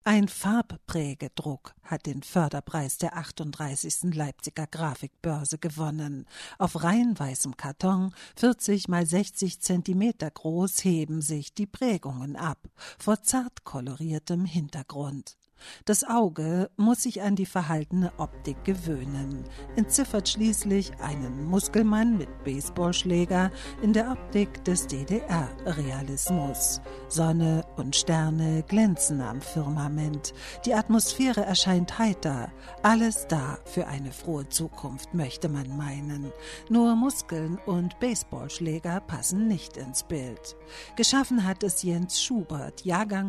Ein Farbprägedruck hat den Förderpreis der 38. Leipziger Grafikbörse gewonnen. Auf reihenweisem Karton, 40 mal 60 Zentimeter groß, heben sich die Prägungen ab, vor zart koloriertem Hintergrund. Das Auge muss sich an die verhaltene Optik gewöhnen, entziffert schließlich einen Muskelmann mit Baseballschläger in der Optik des DDR-Realismus. Sonne und Sterne glänzen am Firmament, die Atmosphäre erscheint heiter, alles da für eine frohe Zukunft, möchte man meinen. Nur Muskeln und Baseballschläger passen nicht ins Bild. Geschaffen hat es Jens Schubert, Jahrgang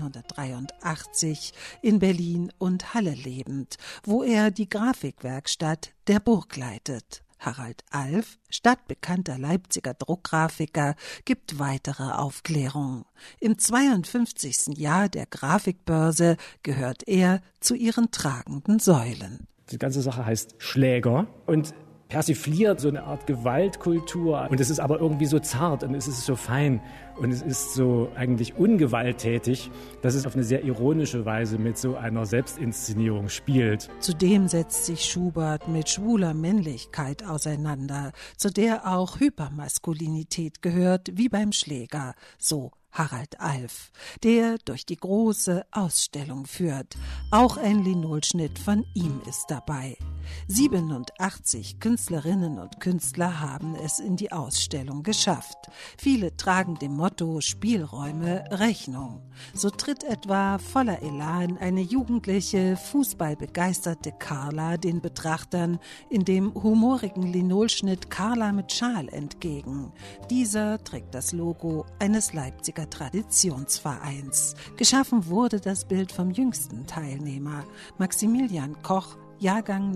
1983, in Berlin und Halle lebend, wo er die Grafikwerkstatt der Burg leitet. Harald Alf, stadtbekannter Leipziger Druckgrafiker, gibt weitere Aufklärung. Im 52. Jahr der Grafikbörse gehört er zu ihren tragenden Säulen. Die ganze Sache heißt Schläger und persifliert so eine Art Gewaltkultur. Und es ist aber irgendwie so zart und es ist so fein und es ist so eigentlich ungewalttätig, dass es auf eine sehr ironische Weise mit so einer Selbstinszenierung spielt. Zudem setzt sich Schubert mit schwuler Männlichkeit auseinander, zu der auch Hypermaskulinität gehört, wie beim Schläger, so Harald Alf, der durch die große Ausstellung führt. Auch ein Linolschnitt von ihm ist dabei. 87 Künstlerinnen und Künstler haben es in die Ausstellung geschafft. Viele tragen dem Motto Spielräume Rechnung. So tritt etwa voller Elan eine jugendliche, fußballbegeisterte Carla den Betrachtern in dem humorigen Linolschnitt Carla mit Schal entgegen. Dieser trägt das Logo eines Leipziger Traditionsvereins. Geschaffen wurde das Bild vom jüngsten Teilnehmer, Maximilian Koch, Jahrgang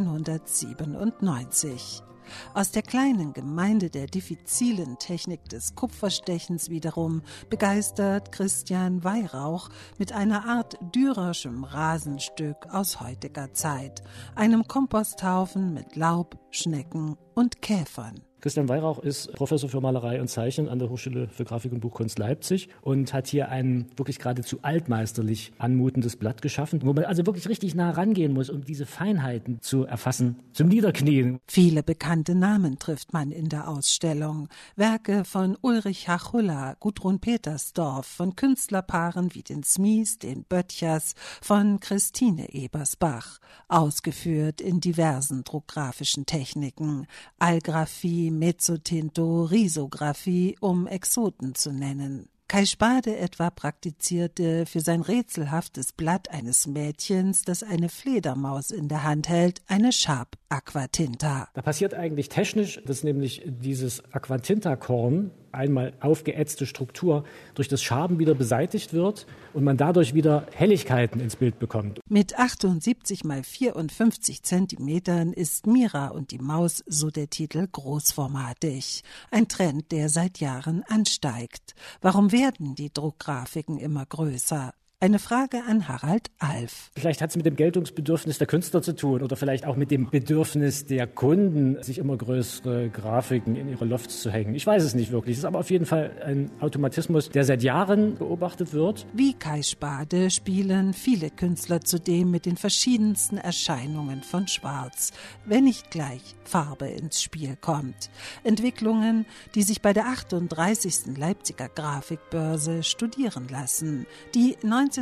1997. Aus der kleinen Gemeinde der diffizilen Technik des Kupferstechens wiederum begeistert Christian Weihrauch mit einer Art dürerschem Rasenstück aus heutiger Zeit, einem Komposthaufen mit Laub, Schnecken und Käfern. Christian Weihrauch ist Professor für Malerei und Zeichnen an der Hochschule für Grafik und Buchkunst Leipzig und hat hier ein wirklich geradezu altmeisterlich anmutendes Blatt geschaffen, wo man also wirklich richtig nah rangehen muss, um diese Feinheiten zu erfassen, zum Niederknien. Viele bekannte Namen trifft man in der Ausstellung. Werke von Ulrich Hachulla, Gudrun Petersdorf, von Künstlerpaaren wie den Smies, den Böttchers, von Christine Ebersbach, ausgeführt in diversen druckgrafischen Techniken, Allgraphie, Mezzotinto, Risographie, um Exoten zu nennen. Kai Spade etwa praktizierte für sein rätselhaftes Blatt eines Mädchens, das eine Fledermaus in der Hand hält, eine Sharp-Aquatinta. Da passiert eigentlich technisch, dass nämlich dieses Aquatinta-Korn, einmal aufgeätzte Struktur, durch das Schaben wieder beseitigt wird und man dadurch wieder Helligkeiten ins Bild bekommt. Mit 78 mal 54 Zentimetern ist Mira und die Maus, so der Titel, großformatig. Ein Trend, der seit Jahren ansteigt. Warum werden die Druckgrafiken immer größer? Eine Frage an Harald Alf. Vielleicht hat es mit dem Geltungsbedürfnis der Künstler zu tun oder vielleicht auch mit dem Bedürfnis der Kunden, sich immer größere Grafiken in ihre Lofts zu hängen. Ich weiß es nicht wirklich. Es ist aber auf jeden Fall ein Automatismus, der seit Jahren beobachtet wird. Wie Kai Spade spielen viele Künstler zudem mit den verschiedensten Erscheinungen von Schwarz, wenn nicht gleich Farbe ins Spiel kommt. Entwicklungen, die sich bei der 38. Leipziger Grafikbörse studieren lassen, die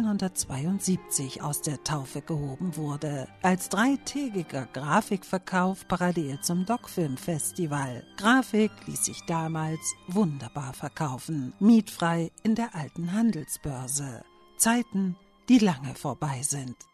1972 aus der Taufe gehoben wurde, als dreitägiger Grafikverkauf parallel zum Doc-Film-Festival. Grafik ließ sich damals wunderbar verkaufen, mietfrei in der alten Handelsbörse. Zeiten, die lange vorbei sind.